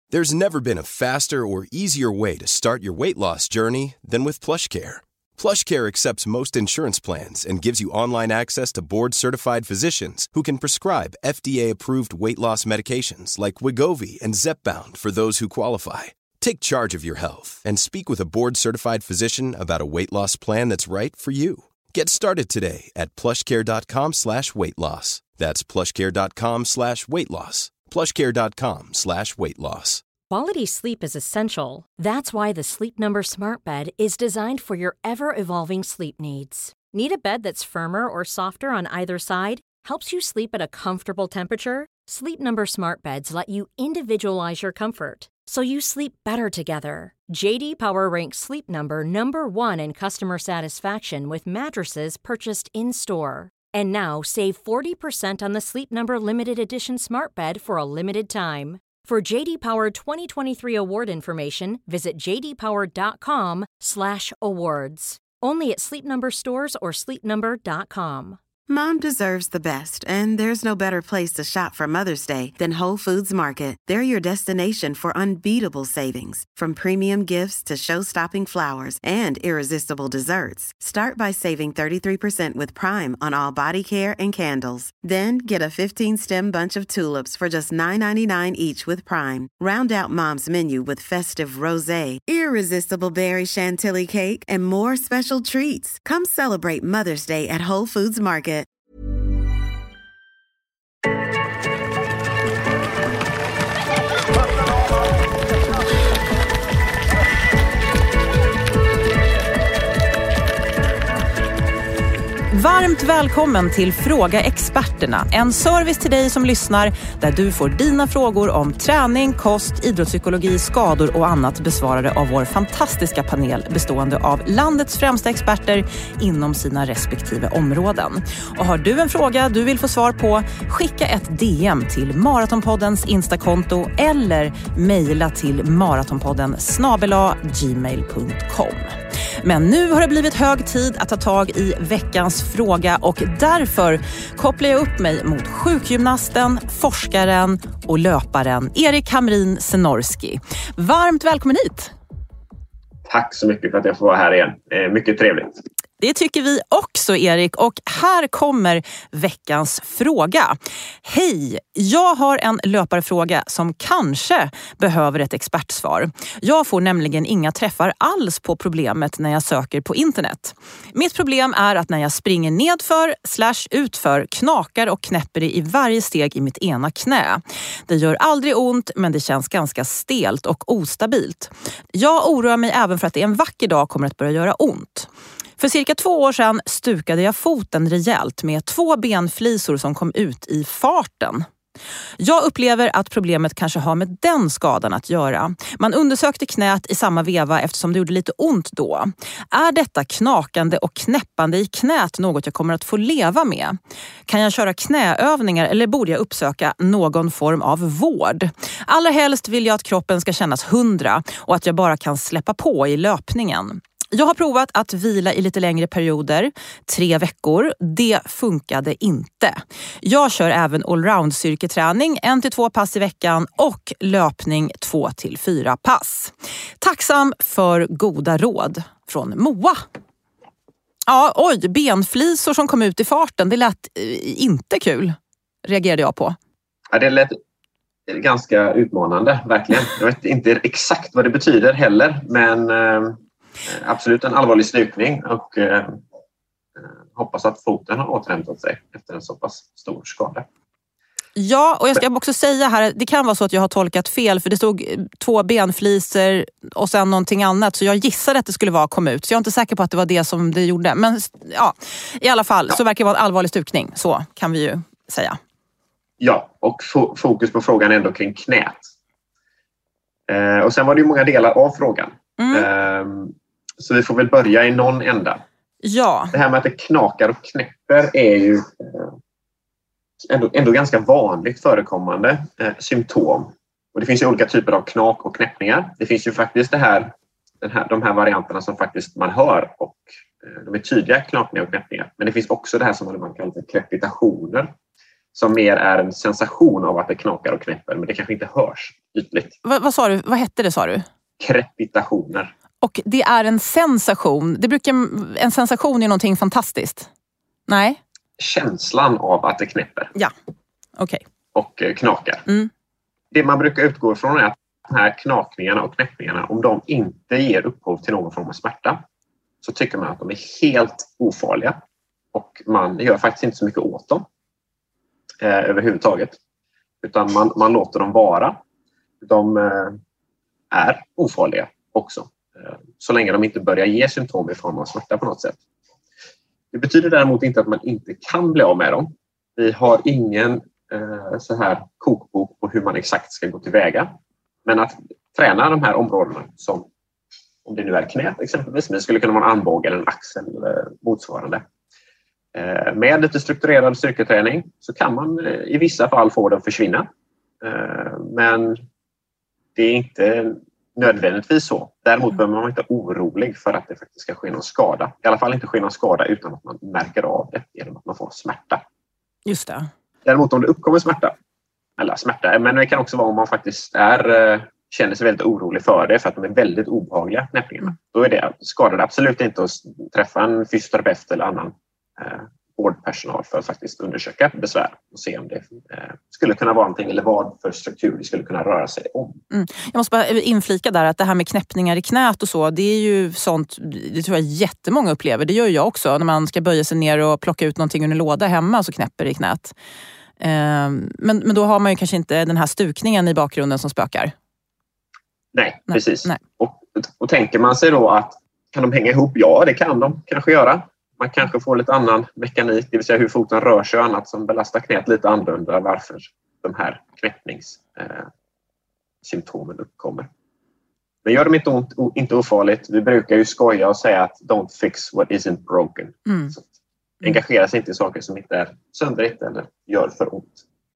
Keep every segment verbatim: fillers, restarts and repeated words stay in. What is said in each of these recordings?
There's never been a faster or easier way to start your weight loss journey than with PlushCare. PlushCare accepts most insurance plans and gives you online access to board-certified physicians who can prescribe F D A-approved weight loss medications like Wegovy and Zepbound for those who qualify. Take charge of your health and speak with a board-certified physician about a weight loss plan that's right for you. Get started today at plushcare.com slash weight loss. That's plushcare.com slash weight loss. plushcare.com slash weight loss. Quality sleep is essential. That's why the Sleep Number Smart Bed is designed for your ever-evolving sleep needs. Need a bed that's firmer or softer on either side? Helps you sleep at a comfortable temperature? Sleep Number Smart Beds let you individualize your comfort, so you sleep better together. J D Power ranks Sleep Number number one in customer satisfaction with mattresses purchased in-store. And now, save forty percent on the Sleep Number Limited Edition Smart Bed for a limited time. For J D Power twenty twenty-three award information, visit jdpower.com slash awards. Only at Sleep Number stores or sleep number dot com. Mom deserves the best, and there's no better place to shop for Mother's Day than Whole Foods Market. They're your destination for unbeatable savings, from premium gifts to show-stopping flowers and irresistible desserts. Start by saving thirty-three percent with Prime on all body care and candles. Then get a fifteen-stem bunch of tulips for just nine ninety-nine each with Prime. Round out Mom's menu with festive rosé, irresistible berry chantilly cake, and more special treats. Come celebrate Mother's Day at Whole Foods Market. Varmt välkommen till Fråga Experterna, en service till dig som lyssnar där du får dina frågor om träning, kost, idrottspsykologi, skador och annat besvarade av vår fantastiska panel bestående av landets främsta experter inom sina respektive områden. Och har du en fråga du vill få svar på, skicka ett D M till Maratonpoddens Instakonto eller mejla till maratonpodden snabel-a gmail punkt com. Men nu har det blivit hög tid att ta tag i veckans fråga och därför kopplar jag upp mig mot sjukgymnasten, forskaren och löparen Erik Hamrin Senorski. Varmt välkommen hit! Tack så mycket för att jag får vara här igen. Mycket trevligt. Det tycker vi också, Erik. Och här kommer veckans fråga. Hej, jag har en löparfråga som kanske behöver ett expertsvar. Jag får nämligen inga träffar alls på problemet när jag söker på internet. Mitt problem är att när jag springer nedför slash utför knakar och knäpper det i varje steg i mitt ena knä. Det gör aldrig ont, men det känns ganska stelt och ostabilt. Jag oroar mig även för att det en vacker dag kommer att börja göra ont. För cirka två år sedan stukade jag foten rejält med två benflisor som kom ut i farten. Jag upplever att problemet kanske har med den skadan att göra. Man undersökte knät i samma veva eftersom det gjorde lite ont då. Är detta knakande och knäppande i knät något jag kommer att få leva med? Kan jag köra knäövningar eller borde jag uppsöka någon form av vård? Allra helst vill jag att kroppen ska kännas hundra och att jag bara kan släppa på i löpningen. Jag har provat att vila i lite längre perioder, tre veckor. Det funkade inte. Jag kör även allround styrketräning, en till två pass i veckan och löpning två till fyra pass. Tacksam för goda råd från Moa. Ja, oj, benflisor som kom ut i farten, det lät eh, inte kul, reagerade jag på. Ja, det lät ganska utmanande, verkligen. Jag vet inte exakt vad det betyder heller, men... Eh... absolut en allvarlig stukning och eh, hoppas att foten har återhämtat sig efter en så pass stor skada. Ja, och jag ska också säga här, det kan vara så att jag har tolkat fel för det stod två benfliser och sen någonting annat, så jag gissade att det skulle vara kom ut, så jag är inte säker på att det var det som det gjorde, men ja, i alla fall ja. Så verkar det vara en allvarlig stukning, så kan vi ju säga. Ja, och fo- fokus på frågan ändå kring knät. Eh, och sen var det ju många delar av frågan. Mm. Eh, Så vi får väl börja i någon ända. Ja. Det här med att det knakar och knäpper är ju eh, ändå, ändå ganska vanligt förekommande eh, symptom. Och det finns ju olika typer av knak och knäppningar. Det finns ju faktiskt det här, den här, de här varianterna som faktiskt man hör och eh, de är tydliga knakningar och knäppningar. Men det finns också det här som man kallar för krepitationer som mer är en sensation av att det knakar och knäpper, men det kanske inte hörs ytligt. Va, vad sa du? Vad hette det, sa du? Krepitationer. Och det är en sensation. Det brukar, en sensation är någonting fantastiskt. Nej? Känslan av att det knäpper. Ja, okej. Okay. Och knakar. Mm. Det man brukar utgå ifrån är att de här knakningarna och knäppningarna, om de inte ger upphov till någon form av smärta, så tycker man att de är helt ofarliga. Och man gör faktiskt inte så mycket åt dem eh, överhuvudtaget. Utan man, man låter dem vara. De eh, är ofarliga också. Eh, så länge de inte börjar ge symptom i form av smärta på något sätt. Det betyder däremot inte att man inte kan bli av med dem. Vi har ingen eh, så här kokbok på hur man exakt ska gå tillväga. Men att träna de här områdena, som om det nu är knät exempelvis, men det skulle kunna vara en armbåge eller en axel eller motsvarande. Eh, med lite strukturerad styrketräning så kan man eh, i vissa fall få den att försvinna. Eh, men det är inte nödvändigtvis så. Däremot behöver man inte vara orolig för att det faktiskt ska ske någon skada. I alla fall inte ske någon skada utan att man märker av det genom att man får smärta. Just det. Däremot om det uppkommer smärta, eller smärta, men det kan också vara om man faktiskt är, känner sig väldigt orolig för det för att de är väldigt obehagliga knäppningarna. Mm. Då är det, skadar det absolut inte att träffa en fysioterapeut eller annan eh, vårdpersonal för att faktiskt undersöka besvär och se om det eh, skulle kunna vara någonting eller vad för struktur det skulle kunna röra sig om. Mm. Jag måste bara inflika där att det här med knäppningar i knät och så, det är ju sånt, det tror jag jättemånga upplever. Det gör jag också när man ska böja sig ner och plocka ut någonting ur en låda hemma så knäpper det i knät. Eh, men, men då har man ju kanske inte den här stukningen i bakgrunden som spökar. Nej, Nej. precis. Nej. Och, och tänker man sig då att kan de hänga ihop? Ja, det kan de kanske göra. Man kanske får lite annan mekanik, det vill säga hur foten rör sig och annat som belastar knät lite annorlunda, varför de här knäppningssymptomen eh, uppkommer. Men gör de inte ont, o, inte ofarligt. Vi brukar ju skoja och säga att don't fix what isn't broken. Mm. Så engagera sig inte i saker som inte är söndrigt eller gör för ont.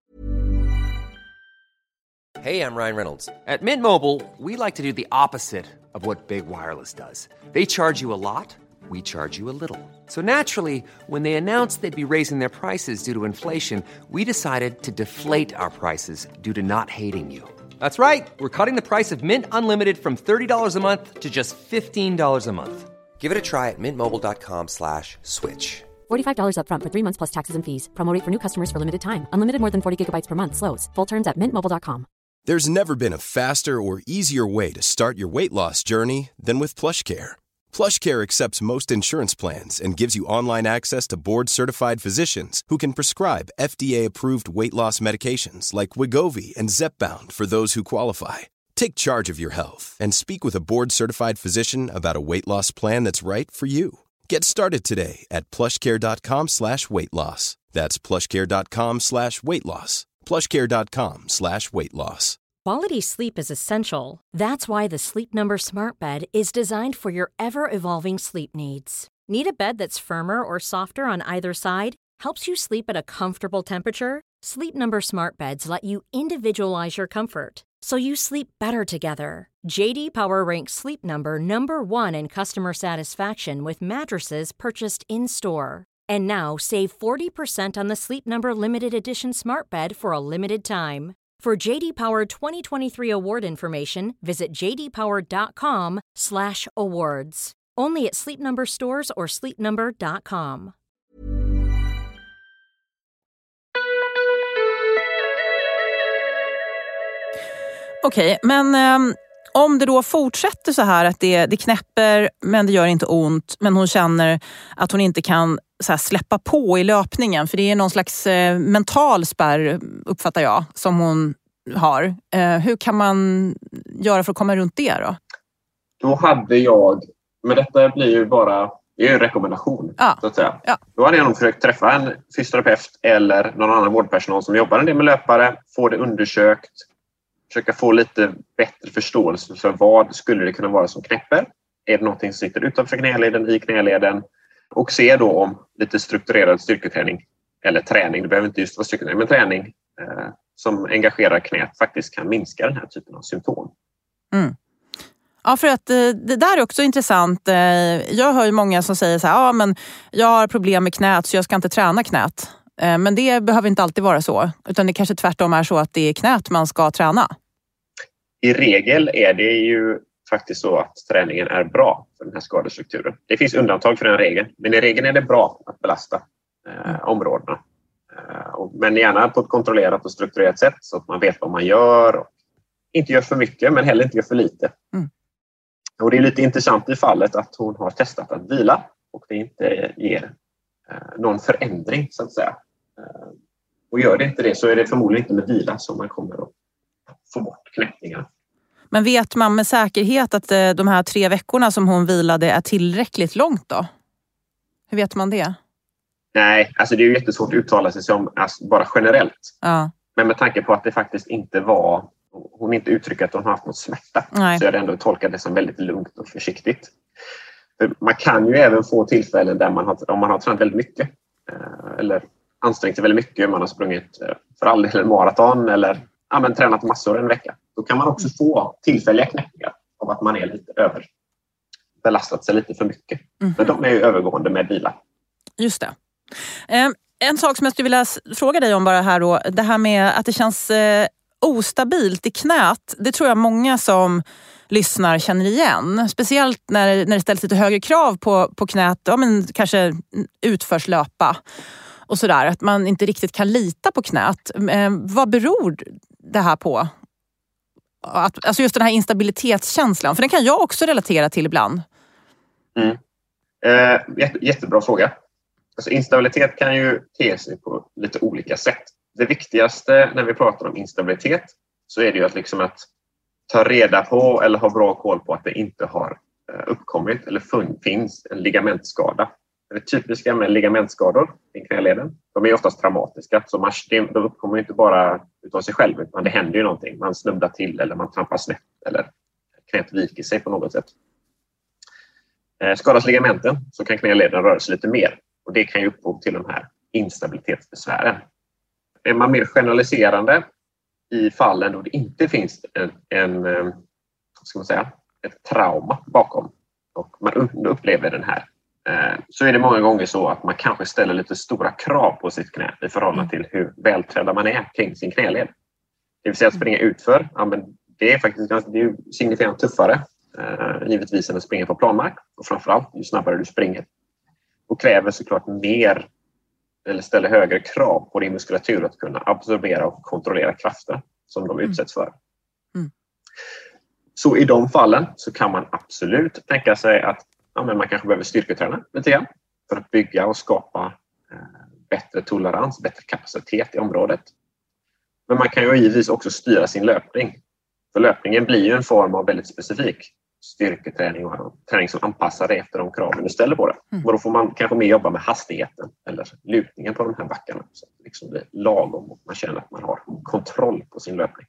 Hey, I'm Ryan Reynolds. At Mint Mobile, we like to do the opposite of what Big Wireless does. They charge you a lot. We charge you a little. So naturally, when they announced they'd be raising their prices due to inflation, we decided to deflate our prices due to not hating you. That's right. We're cutting the price of Mint Unlimited from thirty dollars a month to just fifteen dollars a month. Give it a try at mintmobile.com slash switch. forty-five dollars up front for three months plus taxes and fees. Promo rate for new customers for limited time. Unlimited more than forty gigabytes per month. Slows full terms at mint mobile dot com. There's never been a faster or easier way to start your weight loss journey than with PlushCare. PlushCare accepts most insurance plans and gives you online access to board-certified physicians who can prescribe F D A-approved weight loss medications like Wegovy and Zepbound for those who qualify. Take charge of your health and speak with a board-certified physician about a weight loss plan that's right for you. Get started today at plushcare.com slash weight loss. That's plushcare.com slash weight loss. plushcare.com slash weight loss. Quality sleep is essential. That's why the Sleep Number Smart Bed is designed for your ever-evolving sleep needs. Need a bed that's firmer or softer on either side? Helps you sleep at a comfortable temperature? Sleep Number Smart Beds let you individualize your comfort, so you sleep better together. J D Power ranks Sleep Number number one in customer satisfaction with mattresses purchased in-store. And now save forty percent on the Sleep Number Limited Edition Smart Bed for a limited time. For J D Power twenty twenty-three award information, visit jdpower.com slash awards. Only at Sleep Number stores or sleep number dot com. Okej, okay, men um, om det då fortsätter så här att det, det knäpper men det gör inte ont, men hon känner att hon inte kan så här, släppa på i löpningen, för det är någon slags eh, mental spärr, uppfattar jag, som hon har. Eh, hur kan man göra för att komma runt det då? Då hade jag, men detta blir ju bara, det är ju en rekommendation ja. så att säga. Ja. Då hade jag nog försökt träffa en fysioterapeut eller någon annan vårdpersonal som jobbar en del med löpare, få det undersökt, försöka få lite bättre förståelse för vad skulle det kunna vara som knäpper. Är det någonting som sitter utanför knäleden, i knäleden? Och se då om lite strukturerad styrketräning eller träning, det behöver inte just vara styrketräning, men träning eh, som engagerar knät faktiskt kan minska den här typen av symptom. Mm. Ja, för att det där är också intressant. Jag hör ju många som säger så här, ja men jag har problem med knät så jag ska inte träna knät. Men det behöver inte alltid vara så. Utan det kanske tvärtom är så att det är knät man ska träna. I regel är det ju faktiskt så att träningen är bra för den här skadestrukturen. Det finns undantag för den regeln. Men i regeln är det bra att belasta eh, områdena. Eh, och, men gärna på ett kontrollerat och strukturerat sätt så att man vet vad man gör. Och inte gör för mycket men heller inte gör för lite. Mm. Och det är lite intressant i fallet att hon har testat att vila. Och det inte ger eh, någon förändring så att säga. Eh, och gör det inte det så är det förmodligen inte med vila som man kommer att få bort knäckningar. Men vet man med säkerhet att eh, de här tre veckorna som hon vilade är tillräckligt långt då? Hur vet man det? Nej, alltså det är ju jättesvårt att uttala sig som alltså, bara generellt. Ja. Men med tanke på att det faktiskt inte var, hon inte uttrycker att hon har haft något smärta. Nej. Så jag ändå tolkat det som väldigt lugnt och försiktigt. För man kan ju även få tillfällen där man har, om man har tränat väldigt mycket. Eh, eller ansträngt sig väldigt mycket. Man har sprungit eh, för all del en maraton eller ja, men, tränat massor en vecka. Då kan man också få tillfälliga knäckningar av att man är lite över. Belastat sig lite för mycket. Mm. Men de är ju övergående med vila. Just det. Eh, en sak som jag skulle vilja fråga dig om bara här då. Det här med att det känns eh, ostabilt i knät. Det tror jag många som lyssnar känner igen. Speciellt när, när det ställs lite högre krav på, på knät. Ja, men kanske utförs löpa. Och sådär. Att man inte riktigt kan lita på knät. Eh, vad beror det här på? Att, alltså just den här instabilitetskänslan. För den kan jag också relatera till ibland. Mm. Eh, jätte, jättebra fråga. Alltså instabilitet kan ju te sig på lite olika sätt. Det viktigaste när vi pratar om instabilitet så är det ju att, liksom att ta reda på eller ha bra koll på att det inte har uppkommit eller fun- finns en ligamentskada. Det typiska med ligamentskador i knäleden, de är oftast traumatiska. Så man, de uppkommer inte bara utav sig själv utan det händer ju någonting. Man snubblar till eller man trampar snett eller knät viker sig på något sätt. Skadas ligamenten så kan knäleden röra sig lite mer. Och det kan ju upphov till de här instabilitetsbesvären. Är man mer generaliserande i fallen då det inte finns en, en ska man säga, ett trauma bakom och man upplever den här, så är det många gånger så att man kanske ställer lite stora krav på sitt knä i förhållande till hur välträdda man är kring sin knäled. Det vill säga att springa utför, ja, men det är faktiskt ganska, det är signifikant tuffare givetvis än att springa på planmark och framförallt ju snabbare du springer. Och kräver såklart mer eller ställer högre krav på din muskulatur att kunna absorbera och kontrollera krafter som de utsätts för. Mm. Så i de fallen så kan man absolut tänka sig att ja, men man kanske behöver styrketräna lite grann för att bygga och skapa eh, bättre tolerans, bättre kapacitet i området. Men man kan ju givetvis också styra sin löpning. För löpningen blir ju en form av väldigt specifik styrketräning och träning som anpassar dig efter de kraven du ställer på det. Mm. Och då får man kanske mer jobba med hastigheten eller lutningen på de här backarna så att det liksom blir lagom och man känner att man har kontroll på sin löpning.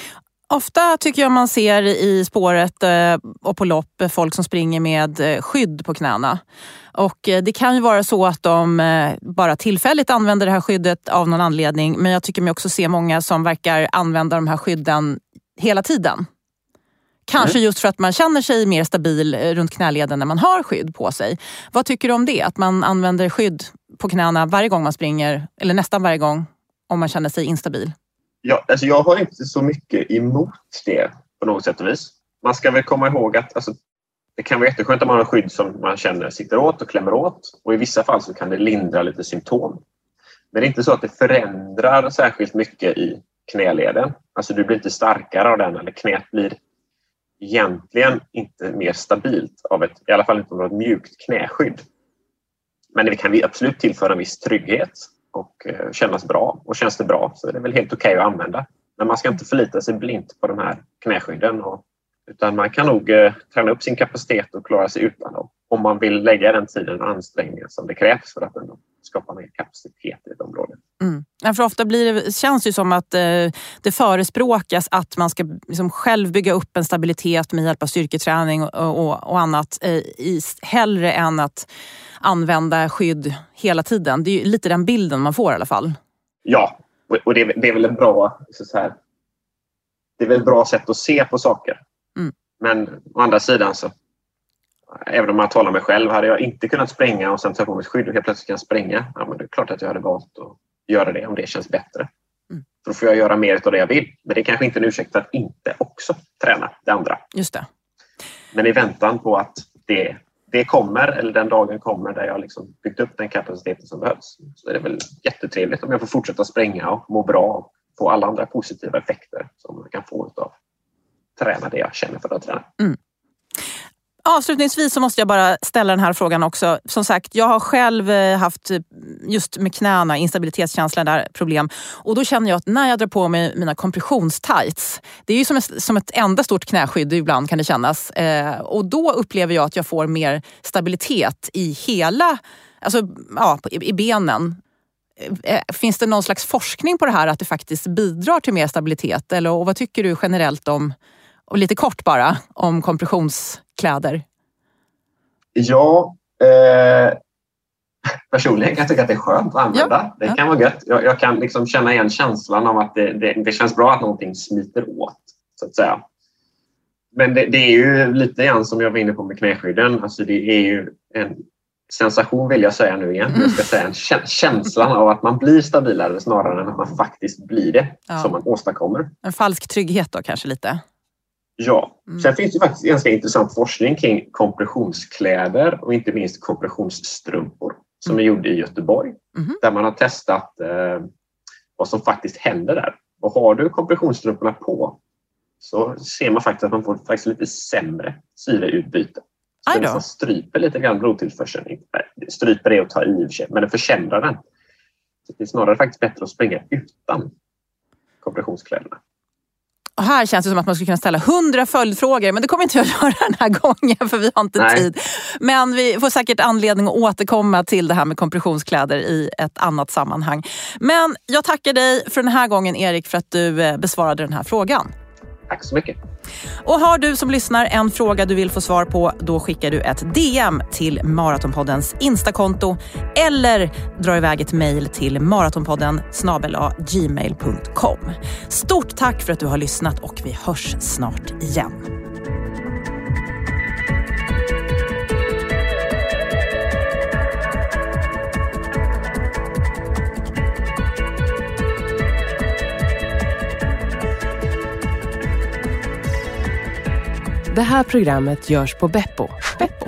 Ofta tycker jag man ser i spåret och på lopp folk som springer med skydd på knäna. Och det kan ju vara så att de bara tillfälligt använder det här skyddet av någon anledning. Men jag tycker mig också se många som verkar använda de här skydden hela tiden. Kanske just för att man känner sig mer stabil runt knäleden när man har skydd på sig. Vad tycker du om det? Att man använder skydd på knäna varje gång man springer, eller nästan varje gång om man känner sig instabil? Ja, alltså jag har inte så mycket emot det på något sätt och vis. Man ska väl komma ihåg att alltså, det kan vara jätteskönt att man har skydd som man känner sitter åt och klämmer åt. Och i vissa fall så kan det lindra lite symptom. Men det är inte så att det förändrar särskilt mycket i knäleden. Alltså du blir inte starkare av den eller knät blir egentligen inte mer stabilt av ett, i alla fall inte av ett mjukt knäskydd. Men det kan vi absolut tillföra en viss trygghet och eh, kännas bra. Och känns det bra så är det väl helt okej att använda. Men man ska inte förlita sig blint på de här knäskydden. Och, utan man kan nog eh, träna upp sin kapacitet och klara sig utan dem. Om man vill lägga den tiden och ansträngningen som det krävs för att ändå skapa mer kapacitet i ett område. Mm. Ja, för ofta blir det, känns det ju som att eh, det förespråkas att man ska liksom själv bygga upp en stabilitet med hjälp av styrketräning och, och, och annat eh, i, hellre än att använda skydd hela tiden. Det är ju lite den bilden man får i alla fall. Ja, och, och det, det är väl en bra så här, det är väl ett bra sätt att se på saker. Mm. Men å andra sidan så även om man talar med själv, hade jag inte kunnat spränga och sen ta på mig ett skydd och helt plötsligt kan spränga, ja, men det är klart att jag hade valt att göra det om det känns bättre. Mm. För då får jag göra mer av det jag vill. Men det är kanske inte en ursäkt för att inte också träna det andra. Just det. Men i väntan på att det, det kommer, eller den dagen kommer där jag liksom byggt upp den kapaciteten som behövs, så är det väl jättetrevligt om jag får fortsätta springa och må bra och få alla andra positiva effekter som man kan få av träna det jag känner för att träna. Mm. Avslutningsvis så måste jag bara ställa den här frågan också. Som sagt, jag har själv haft just med knäna, instabilitetskänslan där problem. Och då känner jag att när jag drar på mig mina kompressionstights, det är ju som ett, som ett enda stort knäskydd ibland kan det kännas. Eh, och då upplever jag att jag får mer stabilitet i hela, alltså ja, i, i benen. Eh, finns det någon slags forskning på det här att det faktiskt bidrar till mer stabilitet? Eller, och vad tycker du generellt om, och lite kort bara, om kompressionskläder? Ja, eh, personligen kan jag tycka att det är skönt att använda. Ja, det kan ja. vara gött. Jag, jag kan liksom känna igen känslan av att det, det, det känns bra att någonting smiter åt, så att säga. Men det, det är ju lite grann som jag var inne på med knäskydden. Alltså det är ju en sensation, vill jag säga nu igen. Jag ska säga en kä- känslan av att man blir stabilare snarare än att man faktiskt blir det, ja. som man åstadkommer. En falsk trygghet då kanske lite? Ja, mm. Sen finns det faktiskt ganska intressant forskning kring kompressionskläder och inte minst kompressionsstrumpor som mm. är gjord i Göteborg. Mm. Där man har testat eh, vad som faktiskt händer där. Och har du kompressionsstrumporna på så ser man faktiskt att man får faktiskt lite sämre syreutbyte. Så det stryper lite grann blodtillförseln. Stryper det och tar i sig, men det försämrar den. Så det är snarare faktiskt bättre att springa utan kompressionskläderna. Och här känns det som att man skulle kunna ställa hundra följdfrågor, men det kommer inte jag göra den här gången för vi har inte Nej. tid. Men vi får säkert anledning att återkomma till det här med kompressionskläder i ett annat sammanhang. Men jag tackar dig för den här gången, Erik, för att du besvarade den här frågan. Tack så mycket. Och har du som lyssnar en fråga du vill få svar på, då skickar du ett D M till Maratonpoddens Instakonto eller drar iväg ett mejl till maratonpodden snabel-a gmail punkt com. Stort tack för att du har lyssnat och vi hörs snart igen. Det här programmet görs på Beppo. Beppo.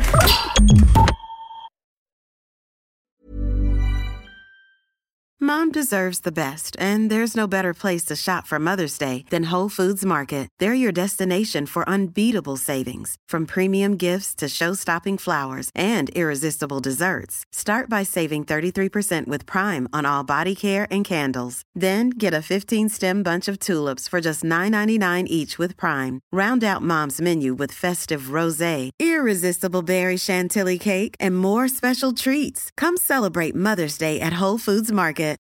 Mom deserves the best, and there's no better place to shop for Mother's Day than Whole Foods Market. They're your destination for unbeatable savings, from premium gifts to show-stopping flowers and irresistible desserts. Start by saving thirty-three percent with Prime on all body care and candles. Then get a fifteen-stem bunch of tulips for just nine ninety-nine each with Prime. Round out Mom's menu with festive rosé, irresistible berry chantilly cake, and more special treats. Come celebrate Mother's Day at Whole Foods Market.